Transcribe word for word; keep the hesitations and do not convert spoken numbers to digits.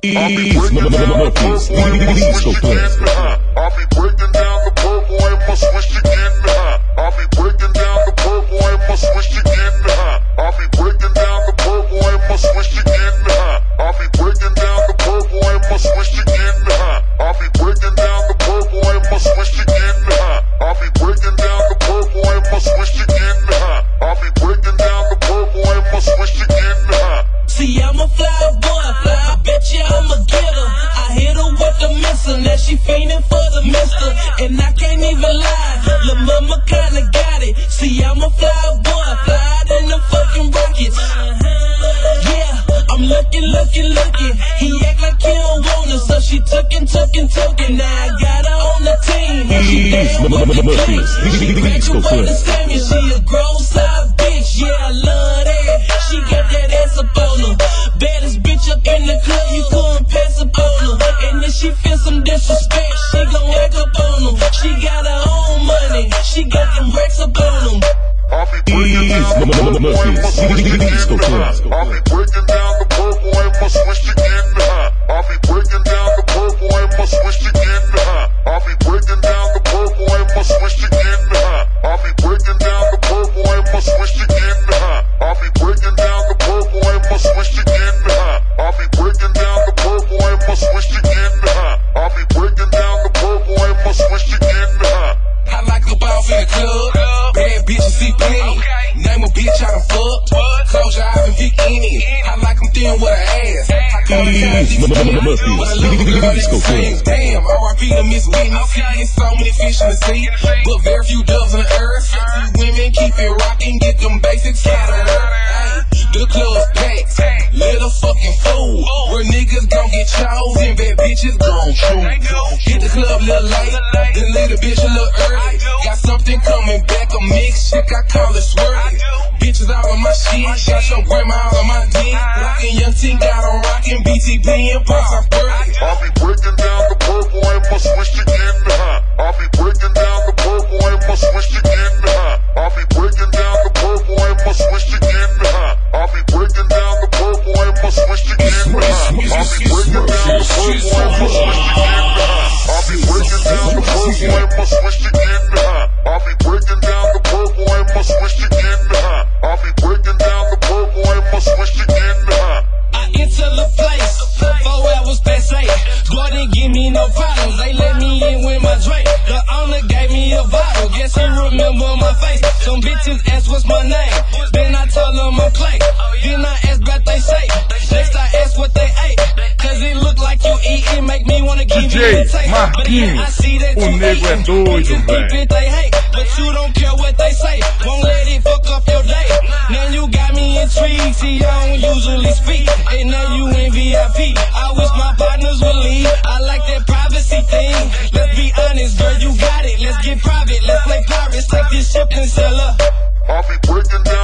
I'll be breaking down the purple and my switch again. I'll be breaking down the purple and my switch again. I'll be breaking down the purple and my switch again. I'll be breaking down the purple and my switch again. I'll be breaking down the purple and my switch again. I'll be breaking down the purple and my switch again. I'll be breaking down the purple and my switch again. I'll be breaking down the purple and my switch again. See, I'm a fly boy, fly, I bet you I'ma get her. I hit her with the missile, now she fiending for the mister. And I can't even lie, lil' mama kinda got it. See, I'm a fly boy, fly in the fucking rockets. Yeah, I'm looking, looking, looking. He act like he don't want her, so she took and took and took it. Now I got her on the team, and she damn what we playing. She graduated Sammy, she a grown side bitch, yeah, I love that. She got that ass up on her. Baddest bitch up in the club, you couldn't pass up on her. And if she feel some disrespect, she gon' act up on her. She got her own money, she got them racks up on them. I'll be breaking down the purple and my switch again. I'll be breaking down the purple and my switch again. I'll be breaking down the purple and my switch again. I'll be breaking down the purple and my switch again. I'll be breaking down the purple and my switch again. I'll be breaking down the purple and my switch again. I'll be breaking down the purple and my switch again. I'll be breaking down the purple and my switch again. I like a boss in the club, bad bitches see plenty. Name a bitch I done fucked, close your eyes and pick any. I like them thin with her ass. I call the kind of but a little girl that can sing. Damn, R I P to Miss Whitney. Seeing so many fish in the sea, but very few doves on the earth. Sexy women keep it rocking, get them basics out of her. The club's packed, little fucking fool. Where niggas gon' get chosen, bad bitches gon' choose. Hit the club a little late, then little bitch a little early. Got something coming back, a mix chick, I call it swirly. Bitches all on my shit, got your grandma all on my dick. Rockin' young team, got on rockin' B T P and Pops, I'm burning. I'll be breaking down the purple and my switch again. I'll be breaking down the purple and my switch again. I'll be breaking down the purple and my switch again. I'll be breaking down the purple and my switch again. I'll be breaking down the purple and my switch again. I'll be breaking down the purple and my switch again. I'll be breaking down the purple and my switch again. I'll be breaking down the purple and my switch again. I enter the place, four hours past eight. Boy, didn't give me no problems, they let me in with my drink. The owner gave me a bottle, guess he remember my face. Some bitches asked what's my name, then I told them I'm Clay. Then I asked what they say, next I asked what they ate. Cause it look like you eatin', make me wanna give you a taste. But yeah, I see that you eatin', bitches keep it they hate. But you don't care what they say, won't let it fuck up your day. Now you got me intrigued, see I don't usually speak. And now you in V I P, I wish my partners would leave. I like that privacy thing, let's be honest girl, you got it. Let's get private, let's play pirates, take this ship and sell her. I'll be breaking down